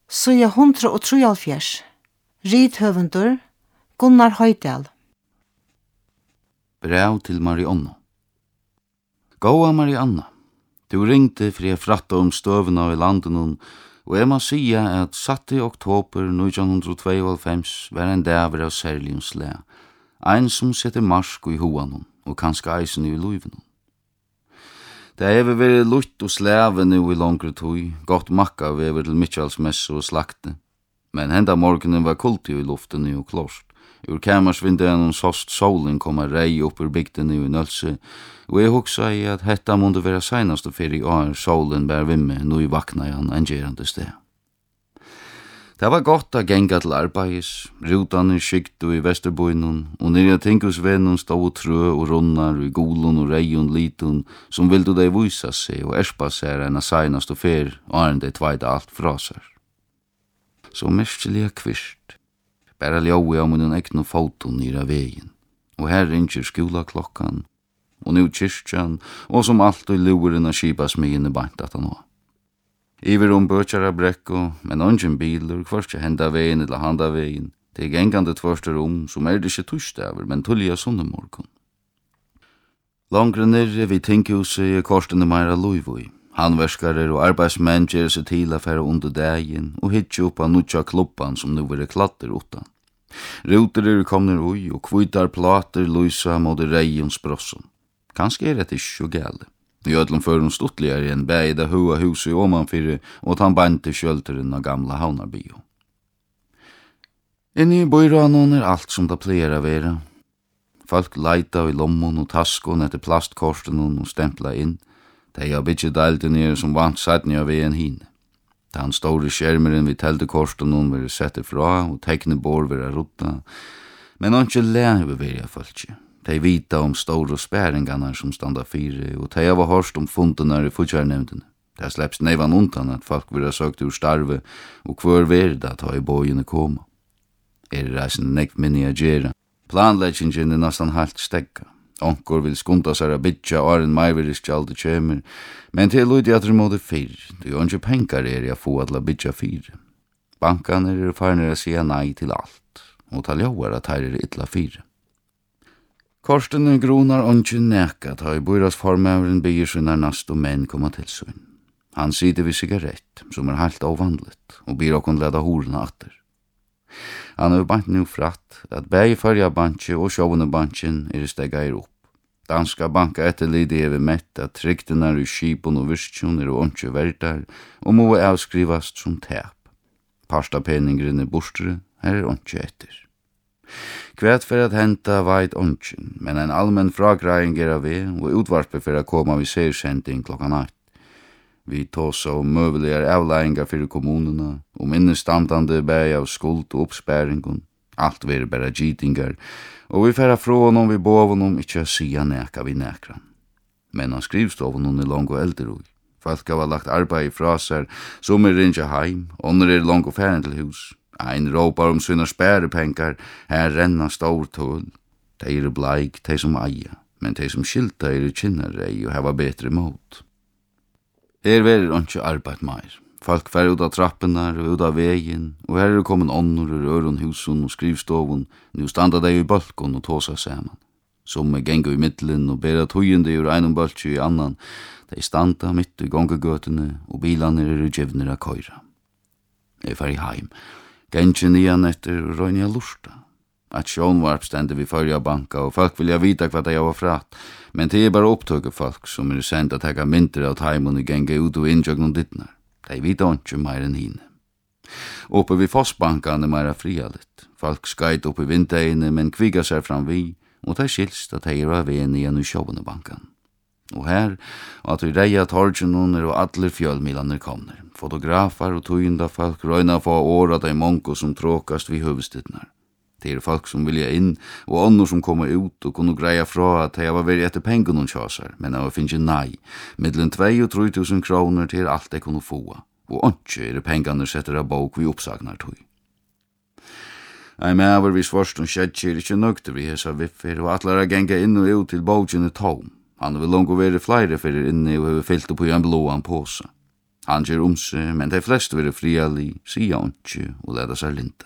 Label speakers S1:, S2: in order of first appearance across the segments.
S1: Søya 173. Rithøvendur Gunnar Høydal.
S2: Brev til Marianna. Gåa Marianna, du ringte for jeg fratta støvna i landen og jeg må sia at 7. oktober 1992 var en daver av særlig slæ, ein som setter marsk i hoan og kanskje eisen i luiven. Det har vært lutt og slæve nu i langre tøy, godt makka vever til Mitchalsmesse og slakte, men henda morgenen var kulti i luften og klorst. Ur kamarsvinduen såst solen komma rei upp ur bygden i Nølse, og jeg hugsa i at hetta måtte være seinaste fyrir år solen bær vimme nu i vakna i han engerande sted. Det var godt a genga til arbeids, rutane skiktu i Vesterboinen, og nirja tingusvennun stod trø og runnar i golun og reion litun, som vildu dei vysa seg og erspa seg enn a seinaste fyrir, og enn dei tveida alt fra seg. Så merkeliga kvist. Bara ljói á munnen egnu fótun nýra vegin, og her ringer skolaklokkan, og nu kyrkjan, og som alt og luren av skipasmygin bant at han var. Iver bøtjara brekku, men ongin bilur, hverskje henda vegin eller handa vegin, det gengande tvørstur som det ikkje tursdaver, men tulliga sunnumorgon. Langre nirre vi tinghuset i korstene meira luivui. Handverskarer og arbeidsmenn gjer seg til å fære under dagen og hitje opp av nutja klubban som nu vil klatter utan. Ruter kommer ui og kvitar plater lysa mot reions brosson. Kanskje det ikke gale. I ödlom føren stuttligere enn beida hua huset omanfyrir og tan bante kjølteren av gamla havnarbio. Inni i bøyranon alt som det pleier å være. Folk leita i lommon og taskon etter plastkorsten og stempla inn. De har bytje deilte nere som vant sætni av en hine. Den store skjermeren vi telte korsten og vil sette fra, og tekne bor vil rutta. Men ikke lære vil jeg følge. De vita store spæringarna som standa fire, og de har hørst fundene i futjarnevndene. Det släpps nevan undan at folk vil ha søkt ur starve, og hver verda ta i bojene koma. Reisen nekv minni a gjerra. Planleggingen nastan halt stegga. Onkor vil skunda seg a bytja åren meiveristjaldi kjemur, men til ludi at måte fyr, du jo ikke penkar a få atla bytja fyr. Bankan farnir a sia nei til alt, og tal jauar at her illa fyr. Korsten gronar ongi neka ta i bøyrasformauren byr sunnar nast og menn koma til sunn. Han sider vi sigarett, som helt avvandlet, og byr okkon leda horna atter. Han har bant nu fratt at begge fyrja bankje og sjåvende bankjen steggeir opp. Danska banka etterlidi mett at trygtene i skipon og virkjon ontsje verdar og må avskrivast som tep. Parsta peningren borstre her ontsje etter. Kvært for at henta veit ontsjen, men en allmenn fragreiing av vi og utvarpe for å koma vi sersending klokkan 8. Vi tåsa møvelige avleiingar fyrir kommununa, innestandande bæg av skuld og oppsperringun. Alt veri bara gitingar, og vi færa frå honom vi bovunum ikkje sia neka vi nekran. Men han skrivstovunum langt og elderui. Folk har lagt arbeid fra seg, som rinja heim, ånder langt og færen til hus. Ein råpar sina spærepenkar, her renna stor tål. De bleik, de som eia, men de som skilta kynnerei og heva betre mot. Her verir ikke arbeid meir. Folk fer ut av trappenar og ut av vegin, og her kommet ånder ur øron husun og skrivstovun, nu standa dei i balkon og tåsa saman. Som gengu i middelen og bera tøyende ur einum balkju i annan, dei standa mitt i gongegøtene og bilaner givner a køyra. Jeg fer i heim, gengi nian etter og røyni a lusta. At sjónvarp stende vi fyrja banka og folk vilja vita hva de var fratt, men det bare opptøke folk som sendt at hega mynter av taimun i genga ut og innsjøgn dittnar. De vita ikke meir enn hine. Oppe vid Fossbankan meira frialit. Folk skait oppe i vindegene, men kviga seg fram vi, og de skilst at de av en igjen i sjåvende bankan. Og her, at vi reia torgenuner og alle fjølmilaner kommer. Fotografar og tøynda folk røyna få åra de monko som tråkast vid huvudstittnar. Det folk som vilja inn, og ånder som kommer ut og kunne greia fra at de har vært etter pengen og kjasar, men de finnes nei. Middelen 2 og 3 000 kroner til alt de kunne få, og ikke pengene setter av bok vi oppsagnar tog. Ei mever vi svarst skjedkjer ikke nøgte vi hesa viffer, og atler genga inn og ut til bokene tom. Han vil langt være flere fyrir inne og har fyllt opp i en blåan påse. Han ger seg, men de fleste vil friali, sier ikke og leda seg linta.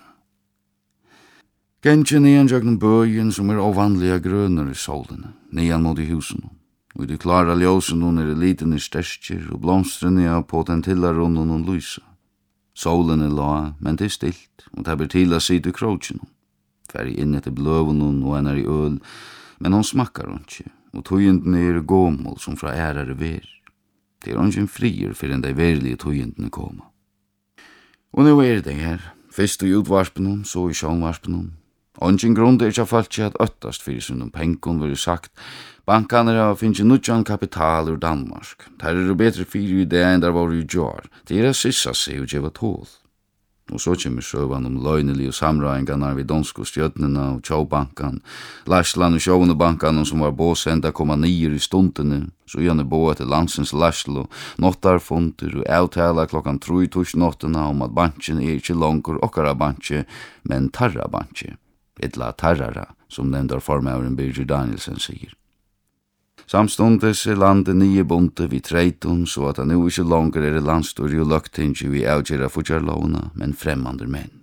S2: Gensjen nian jøgnen bøyen som ovanliga grønner i solene, nian mot i husen. Og de klara ljósen hun litene sterskjer, og blomstrene av potentillarunnen hun lysa. Solen la, men det stilt, og det blir til å sitte i krogen. Færg inn etter bløven og en i øl, men hon smakkar hon ikke, og tøyendene gåmål som fra ærare ver. Det ingen frier for enn de verlige tøyendene koma. Og nå det her, først i utvarspen, så i sjånvarspen. Ingen grunn ikke falt at øttast fyrir som penkon vil sagt, bankarna har finnst nutjan kapital ur Danmark. Der betre fyrir i det enn der var i jar. Det sissa seg og djeva tål. Og så kommer søvan løgnelig og samrøyngarna vid Donsko stjøtnena og Tjaubankan, Larsland og Sjånebankan som var båsenda komma nier i stundene, så gjerne bå etter landsens Larslo, nottarfunter og avtala klokkan 3 tursnottena om at bansjen ikke langer okkara bansje, men tarra bansje. Etla tarrara, som nevndar formauren Birger Danielsen sier. Samstundes landet nye bonte vid Treiton, så at han nu ikke langer landstor og løgtingi vi avgjera futjarlovna, men fremmande menn.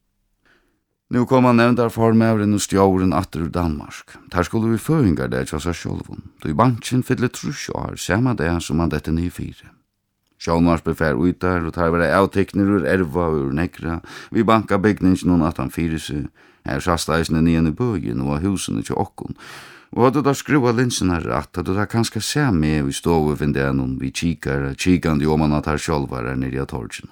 S2: Nu kom han nevndar formauren og stjåren atter ur Danmark. Der skulle vi føringar det til seg sjolvun. Du i bansjen fylle 30 år, samme det som han dette nye fire. Sjånvars befær uitar, og tar være avtekner ur erva og ur nekra. Vi banka bygningen noen at han fyre seg. Her sastleisene nian i bøyen og husene til okkon. Og hadde da skruva linsene rett, hadde da kanskje se med i stovevindenon vi kikande om at her sjolvar nere i torgen.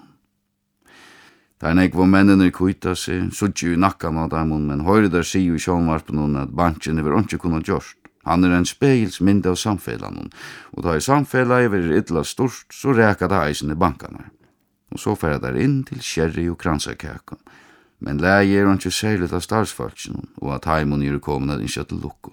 S2: Der nekva mennene kvita seg, suttje i nakkan av dem, men høyre der sier i sjånvarpen at bansjen var ikke kunnet gjort. Han en spegelsmynde av samfellan, og da i samfellan var illa stort, så reka det eisen i bankene. Og så fer der inn til sherry og kransakaka. Men leie ikke særlig av starsfalsen, og at heimon kommet at ikke til lukko.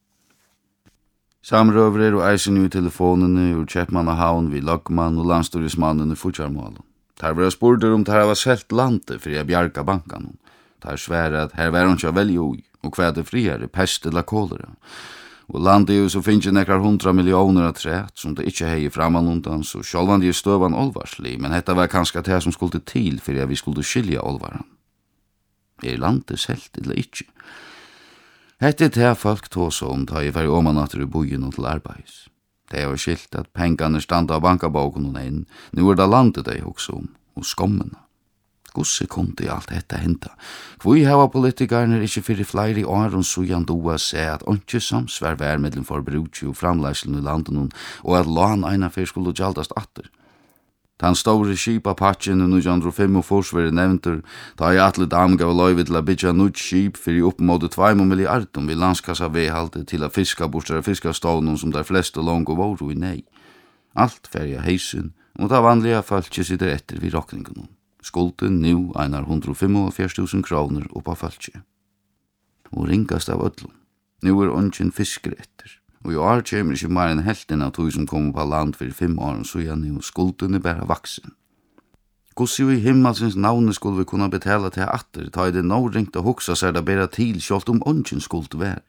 S2: Samrøvrer og eisen i telefonene ur Kjeppmannahavn vid Lagmann og landstorismannen i Futjarmålen. Der var spurter om det var selt landet for jeg bjarga bankan. Der svære at her var hun ikke veldig ui, og hva det friere, pest eller kolera. Og landet jo så finnes nekkar 100 millioner av træt, som det ikke hei framan undan, så sjálvan de støvan olvarslig, men dette var kanskje det som skulle til for jeg vi skulle skilja olvaran. Landet selt eller ikke. Hette det folk tåsa om da jeg var i åmanatter i bojen og til arbeids. Det var skilt at pengene standa av bankaboken og inn, nu det landet de også om, og skommene. Gosse kunde alt dette henta. Hvor hava politikerne ikke fyrir flere år og sujan doa se at ikke samsvær vær mellom forbrukje og framleislen i landen og at lan eina fyr skulle gjaldast atter. Den store skipapatchen i 1945 var nevntur, da i atle dam gav løyve til å bytja nytt skip fyrir opp mot 2 milliarder ved landskassa vehalde til å fiska bortstare fiskastånen som der fleste langt våru i nei. Alt ferja heisen, og da vanlige fölkje sitter etter vid rokningen. Skulden nu einar 145.000 kroner oppa fölkje. Og ringast av öllum. Nu ungen fisker etter. Og i år kommer ikke mer enn helten av tog som kommer på land for 5 år, så gjerne jo skulden bare vaksen. Hvordan i himmelsens navne skulle vi kunne betale til atter, ta i det nå ringt og hoksa seg det bare til, selv om ungen skulle være.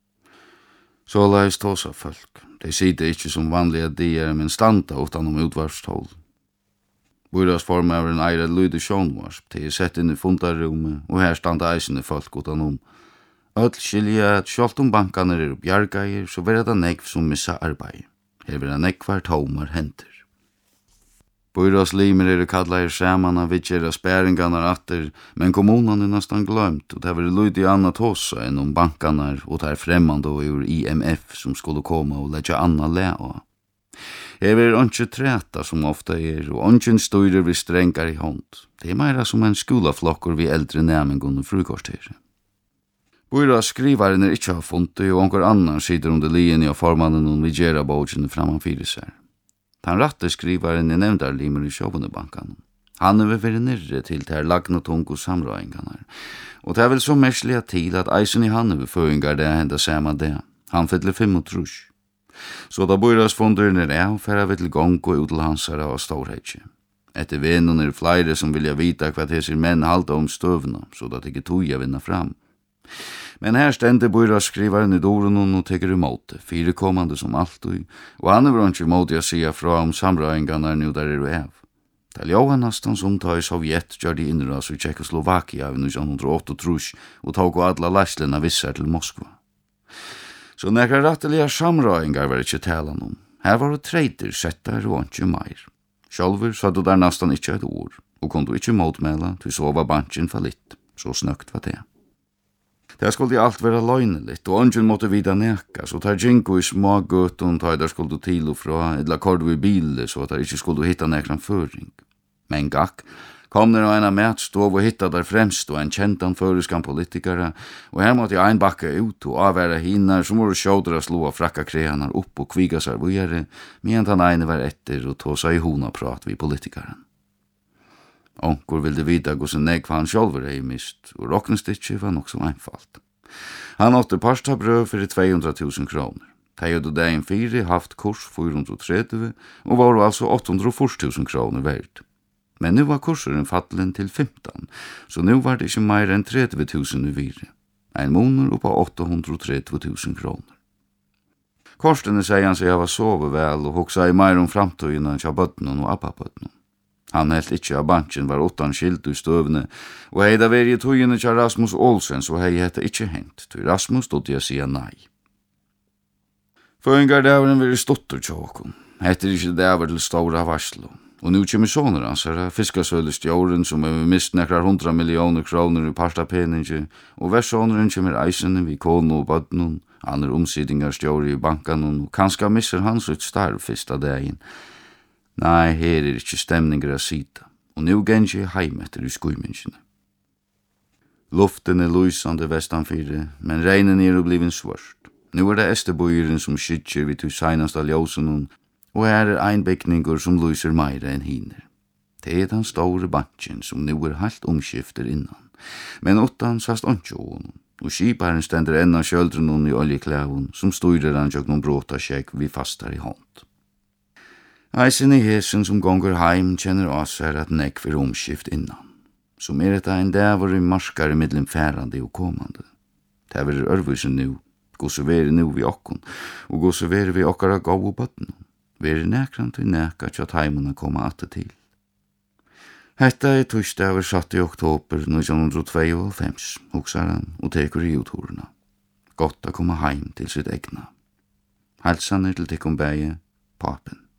S2: Så leis tåsa folk. De sitter ikke som vanlige dier, men standa utan utvarstål. Byrasformaveren eier lyde sjånvarsp, de sett inn i fundarrommet, og her standa eisende folk utan Öll skilja at sjálft bankaner bjargægir, så vera det nekv som missa arbeid. Her vera nekvar tomar hendur. Byraslimer kallar saman av vitjera spæringarnar atter, men kommunan nastan glömt, og det var lydig anna tåsa enn bankanar, og det fremmande ur IMF som skulle koma og leggja anna lea. Her var ikke træta som ofta og ikke styrer vi strengar i hånd. Det meira som en skolaflokkor vi eldre næmingun og frukostir. Bøyra skrivaren ikke har funnet, og onker annan sitter under lien og formannen og vigera bågen framan fyrir seg. Han ratte skrivaren nevndar limer i Sjåbunebankan. Han vært nirre til ter lagnatung og samrøyngarnar, og det vel så mersliga til at eisen i han føringar det henda saman det. Han fyller 35. Så da Bøyras fundur av, færa vi til gong og ut til hansara og storheitje. Etter vennen flere som vilja vita hva þesir menn halda støvna, så da ikke tog vinna fram. Men her stende byraskrivaren i doren og teker imot, firekommande som alltid, og han var ikke imot å si fra samrøyngarna nu der av. Det ljóða nastan som ta i Sovjet gjør de innras i Tjekkoslovakia i 1938 og tog og alla leislena visser til Moskva. Så nekra rattelige samrøyngar var ikkje talan om. Her var det treider settar og ikke meir. Sjálfur sa du der nastan ikkje et ord, og kon du ikkje motmela, til så var banken fallitt. Så snøkt var det. Det skulle alt være løgnelitt, og ungen måtte vida neka, så tar djinko i små gøtun, tar der skulle til og fra, edla kordu i biler, så der ikkje skulle hitta nekran føring. Men gakk, kom der en av matstov og hitta der fremst, og en kjentan føreskan politikere, og her måtte jeg ein bakka ut og avværa hinnar, som var sjådra slå av frakka kreanar opp og kviga seg vujere, medan han eine var etter og tå seg i hona prat vi politikeren. Onkur vilde vita gos en negg han sjálfur hei mist, og roknestitje var nok så einfalt. Han åtte parstabrøv for 200.000 kroner. De hadde dagen 4 haft kurs 430, og var altså 840.000 kroner verdt. Men nu var kursen fattelen til 15, så nu var det ikke mer enn 30.000 i vire. En måned oppa 830.000 kroner. Korstene sier han seg hava sove vel og hoksa i mer om framtøyene tja bøttene og appabøttene. Han helt ikkje av banken var åttan skilt i støvne, og hei da veri tøyene tja Rasmus Olsen, så hei hette ikkje hent, til Rasmus stod jeg sia nei. Føringar dævren veri stottur tjåkon, heter ikkje dæver til stora varslo, og nu kjem soner hans her, fiskasølestjåren som har mist nekrar 100 millioner kroner i parsta peninge, og versoneren kjem eisene vi kone og bøttenen, han omsidingarstjåre i bankanen, og kanskje misser hans ut starv fyrsta dagen. Nei, her ikkje stemninger a sita, og nu gengi heim etter i skuimingene. Luften lysande vestanfyrir, men regnen og blivin svart. Nu det Esterbøyren som skitjer vid til seinasta ljósen, og her ein bygningur som lyser meira enn hiner. Det den store banken som nu halt omskifter innan, men utan sast ontsjåen, og skiparen stender enn av kjöldren i oljeklævun, som styrer han jøgnom bråta skjegg vi fastar i hånd. Eisen i hesen som gonger heim kjenner oss her at nekk for omskift innan, som et ein dæver i marskare middelen færande og komande. Det er ørvisen nu, gosse veri nu vi okkon, og gosse veri vi okkara gau og bøtten, veri nekran til nekka tja heimuna koma atte til. Hetta er tursdager satt i oktober 1952, hoksar han og tekur i uthorna. Godt a koma heim til sitt egna. Halsan til tikkum bæge, papen.